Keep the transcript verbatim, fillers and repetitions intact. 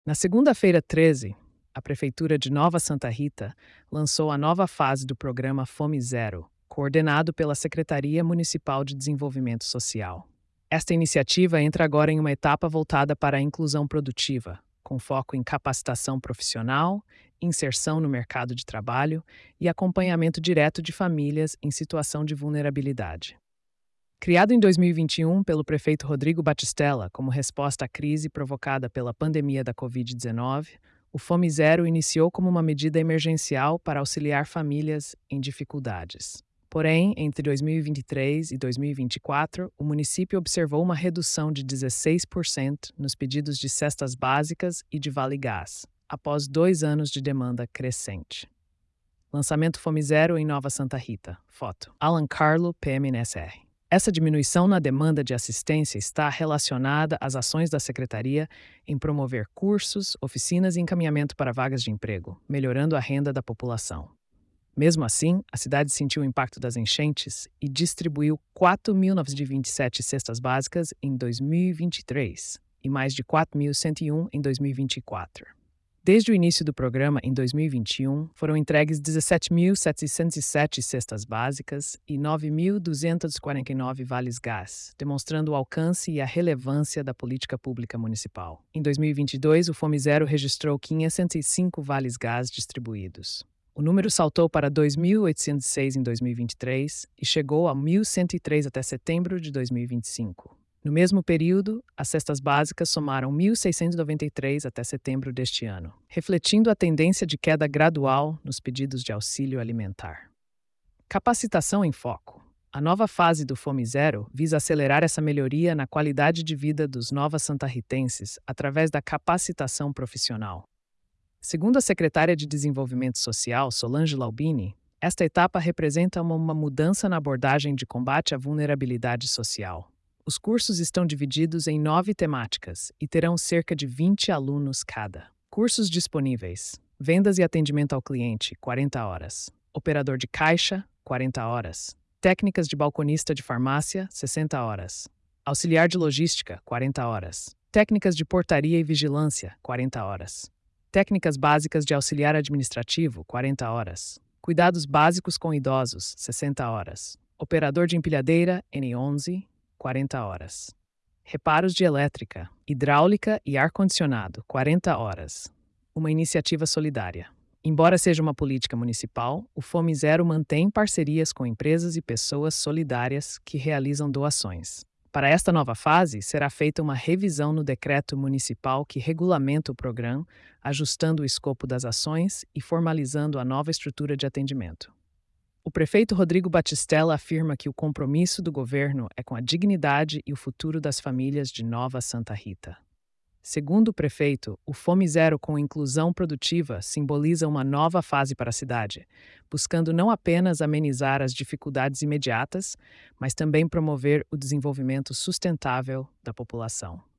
Na segunda-feira treze, a Prefeitura de Nova Santa Rita lançou a nova fase do programa Fome Zero, coordenado pela Secretaria Municipal de Desenvolvimento Social. Esta iniciativa entra agora em uma etapa voltada para a inclusão produtiva, com foco em capacitação profissional, inserção no mercado de trabalho e acompanhamento direto de famílias em situação de vulnerabilidade. Criado em dois mil e vinte e um pelo prefeito Rodrigo Batistella como resposta à crise provocada pela pandemia da covid dezenove, o Fome Zero iniciou como uma medida emergencial para auxiliar famílias em dificuldades. Porém, entre dois mil e vinte e três e dois mil e vinte e quatro, o município observou uma redução de dezesseis por cento nos pedidos de cestas básicas e de Vale Gás, após dois anos de demanda crescente. Lançamento Fome Zero em Nova Santa Rita. Foto: Alan Carlo, P M N S R. Essa diminuição na demanda de assistência está relacionada às ações da Secretaria em promover cursos, oficinas e encaminhamento para vagas de emprego, melhorando a renda da população. Mesmo assim, a cidade sentiu o impacto das enchentes e distribuiu quatro mil novecentas e vinte e sete cestas básicas em dois mil e vinte e três e mais de quatro mil cento e um em dois mil e vinte e quatro. Desde o início do programa, em dois mil e vinte e um, foram entregues dezessete mil setecentas e sete cestas básicas e nove mil duzentos e quarenta e nove vales gás, demonstrando o alcance e a relevância da política pública municipal. Em dois mil e vinte e dois, o Fome Zero registrou quinhentos e cinco vales gás distribuídos. O número saltou para dois mil oitocentos e seis em dois mil e vinte e três e chegou a mil cento e três até setembro de dois mil e vinte e cinco. No mesmo período, as cestas básicas somaram mil seiscentos e noventa e três até setembro deste ano, refletindo a tendência de queda gradual nos pedidos de auxílio alimentar. Capacitação em foco. A nova fase do Fome Zero visa acelerar essa melhoria na qualidade de vida dos novas santarritenses através da capacitação profissional. Segundo a secretária de Desenvolvimento Social, Solange Laubini, esta etapa representa uma, uma mudança na abordagem de combate à vulnerabilidade social. Os cursos estão divididos em nove temáticas e terão cerca de vinte alunos cada. Cursos disponíveis: vendas e atendimento ao cliente, quarenta horas. Operador de caixa, quarenta horas. Técnicas de balconista de farmácia, sessenta horas. Auxiliar de logística, quarenta horas. Técnicas de portaria e vigilância, quarenta horas. Técnicas básicas de auxiliar administrativo, quarenta horas. Cuidados básicos com idosos, sessenta horas. Operador de empilhadeira, N onze, quarenta horas. Reparos de elétrica, hidráulica e ar-condicionado, quarenta horas. Uma iniciativa solidária. Embora seja uma política municipal, o Fome Zero mantém parcerias com empresas e pessoas solidárias que realizam doações. Para esta nova fase, será feita uma revisão no decreto municipal que regulamenta o programa, ajustando o escopo das ações e formalizando a nova estrutura de atendimento. O prefeito Rodrigo Batistella afirma que o compromisso do governo é com a dignidade e o futuro das famílias de Nova Santa Rita. Segundo o prefeito, o Fome Zero com inclusão produtiva simboliza uma nova fase para a cidade, buscando não apenas amenizar as dificuldades imediatas, mas também promover o desenvolvimento sustentável da população.